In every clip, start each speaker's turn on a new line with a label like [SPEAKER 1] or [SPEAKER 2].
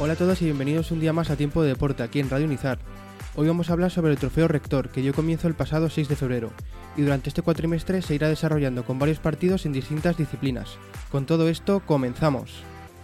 [SPEAKER 1] Hola a todos y bienvenidos un día más a Tiempo de Deporte aquí en Radio Unizar. Hoy vamos a hablar sobre el Trofeo Rector, que dio comienzo el pasado 6 de febrero, y durante este cuatrimestre se irá desarrollando con varios partidos en distintas disciplinas. Con todo esto, comenzamos.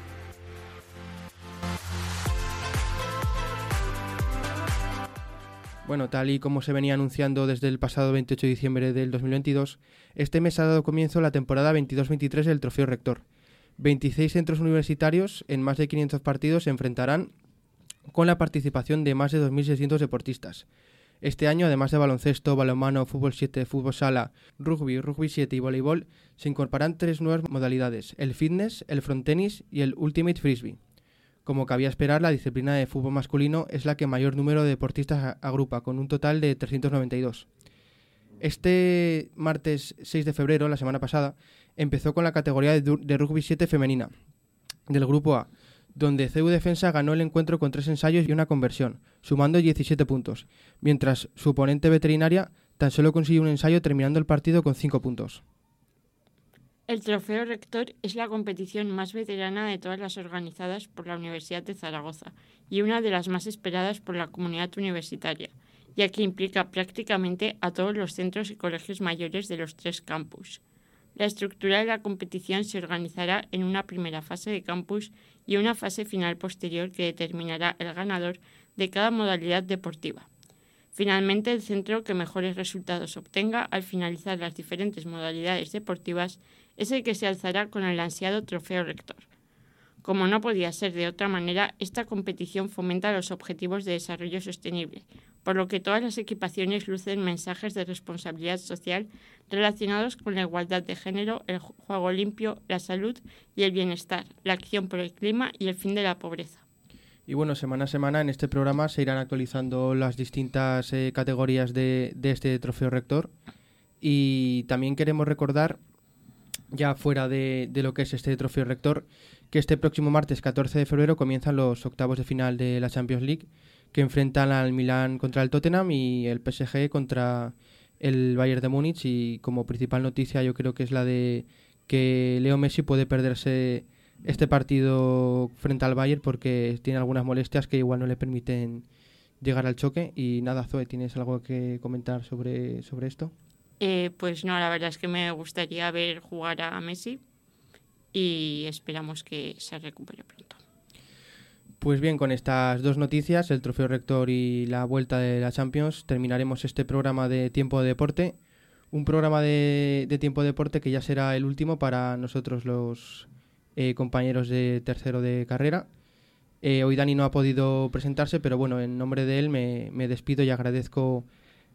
[SPEAKER 1] Bueno, tal y como se venía anunciando desde el pasado 28 de diciembre del 2022, este mes ha dado comienzo la temporada 22-23 del Trofeo Rector. 26 centros universitarios en más de 500 partidos se enfrentarán con la participación de más de 2.600 deportistas. Este año, además de baloncesto, balonmano, fútbol 7, fútbol sala, rugby 7 y voleibol, se incorporan 3 nuevas modalidades: el fitness, el frontenis y el ultimate frisbee. Como cabía esperar, la disciplina de fútbol masculino es la que mayor número de deportistas agrupa, con un total de 392. Este martes 6 de febrero, la semana pasada, empezó con la categoría de rugby 7 femenina del Grupo A, donde CU Defensa ganó el encuentro con 3 ensayos y una conversión, sumando 17 puntos, mientras su oponente Veterinaria tan solo consiguió un ensayo, terminando el partido con 5 puntos.
[SPEAKER 2] El Trofeo Rector es la competición más veterana de todas las organizadas por la Universidad de Zaragoza y una de las más esperadas por la comunidad universitaria, ya que implica prácticamente a todos los centros y colegios mayores de los 3 campus. La estructura de la competición se organizará en una primera fase de campus y una fase final posterior que determinará el ganador de cada modalidad deportiva. Finalmente, el centro que mejores resultados obtenga al finalizar las diferentes modalidades deportivas es el que se alzará con el ansiado Trofeo Rector. Como no podía ser de otra manera, esta competición fomenta los objetivos de desarrollo sostenible, por lo que todas las equipaciones lucen mensajes de responsabilidad social relacionados con la igualdad de género, el juego limpio, la salud y el bienestar, la acción por el clima y el fin de la pobreza.
[SPEAKER 1] Y bueno, semana a semana en este programa se irán actualizando las distintas categorías de este Trofeo Rector, y también queremos recordar, ya fuera de lo que es este Trofeo Rector, que este próximo martes 14 de febrero comienzan los octavos de final de la Champions League, que enfrentan al Milán contra el Tottenham y el PSG contra el Bayern de Múnich. Y como principal noticia yo creo que es la de que Leo Messi puede perderse este partido frente al Bayern porque tiene algunas molestias que igual no le permiten llegar al choque. Y nada, Zoe, ¿tienes algo que comentar sobre esto?
[SPEAKER 2] Pues no, la verdad es que me gustaría ver jugar a Messi y esperamos que se recupere pronto.
[SPEAKER 1] Pues bien, con estas dos noticias, el Trofeo Rector y la vuelta de la Champions, terminaremos este programa de Tiempo de Deporte. Un programa de Tiempo de Deporte que ya será el último para nosotros los compañeros de tercero de carrera. Hoy Dani no ha podido presentarse, pero bueno, en nombre de él me despido y agradezco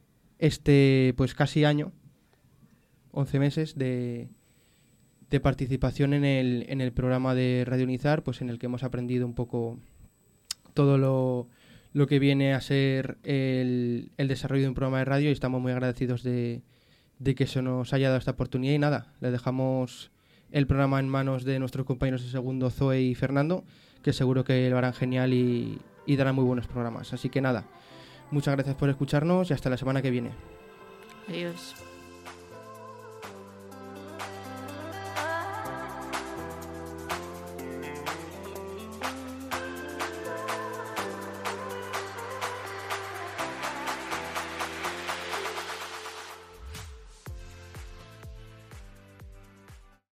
[SPEAKER 1] pues casi año, 11 meses de participación en el programa de Radio Unizar, pues en el que hemos aprendido un poco todo lo que viene a ser el desarrollo de un programa de radio, y estamos muy agradecidos de que se nos haya dado esta oportunidad. Y nada, le dejamos el programa en manos de nuestros compañeros de segundo, Zoe y Fernando, que seguro que lo harán genial y darán muy buenos programas. Así que nada, muchas gracias por escucharnos y hasta la semana que viene.
[SPEAKER 2] Adiós.